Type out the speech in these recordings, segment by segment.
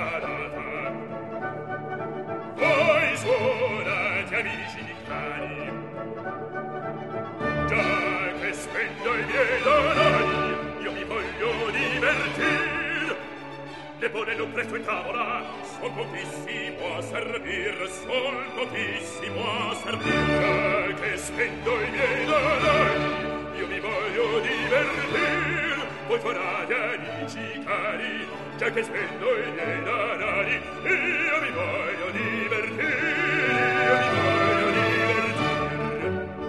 data. Voi suonate amici cari, già che spendo i miei denari, io mi voglio divertir. Le bonello presto in tavola, son pochissimo a servir, son pochissimo a servir. Già che spendo i miei denari, io mi voglio divertir. Voi suonate amici cari, già che spendo i miei denari, io mi voglio divertir, io mi voglio divertir.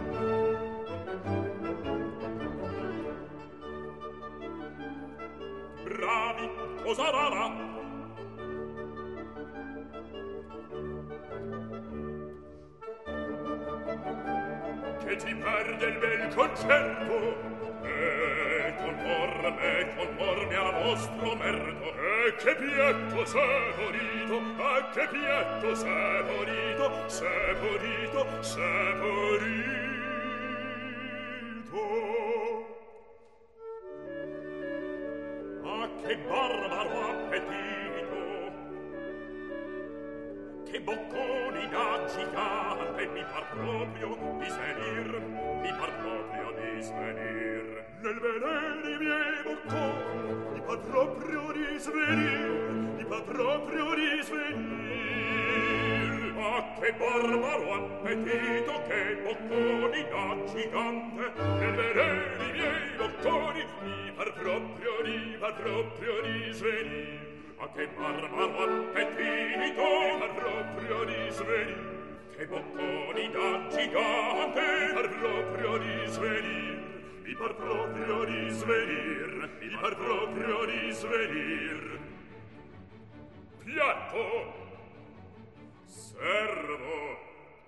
Bravi, cosa va? Che ti perde il bel concerto, conforme al vostro merito. E che piatto saporito, a che piatto saporito, saporito, saporito. Ah, che barbaro appetito, che bocconi da gigante, mi par proprio di svenir, mi par proprio di svenir. Nel vedere i miei bocconi, mi par proprio di svenir, mi par proprio di svenir. Ah, che barbaro appetito, che bocconi da gigante, nel vedere i miei bocconi, mi par proprio di svenir. Ah, che barbaro appetito, par proprio di svenir. Che bocconi da gigante, par proprio di svenir. Mi par proprio di svenir, mi par proprio di svenir. Piatto, servo.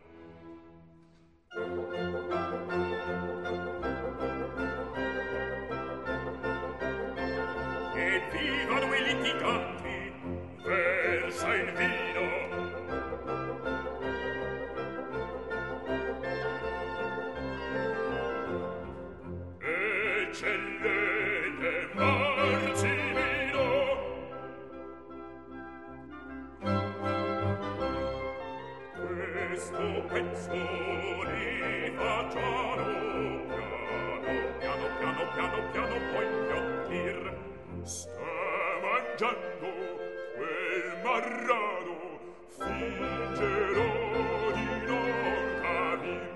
E vivano i litiganti, versa il vino. Eccellente marzimino. Questo pezzo li facciano piano poi piattir. Sta mangiando quel marrano, fingerò di non capir.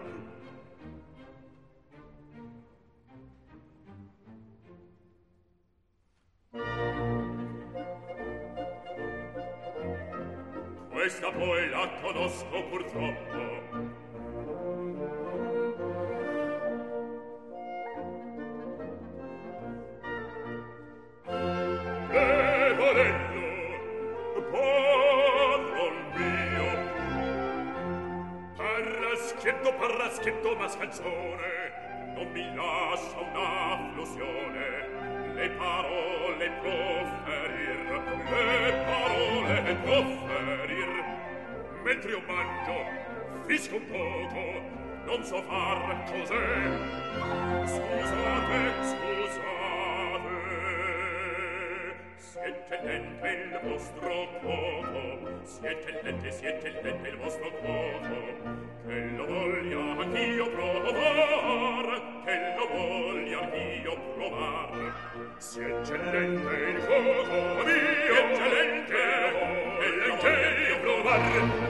Questa poi la conosco purtroppo. Leporello, padron mio, parraschetto mascalzone, non mi lascia una flosione. Le parole proferir, mentre io mangio, fisco un poco, non so far cos'è. Scusate, siete lente il vostro cuoco, siete lente il vostro cuoco, che lo voglia anch'io provar, che lo voglia anch'io provar. Si eccellente il fuoco mio, eccellente, e lo voglio provar.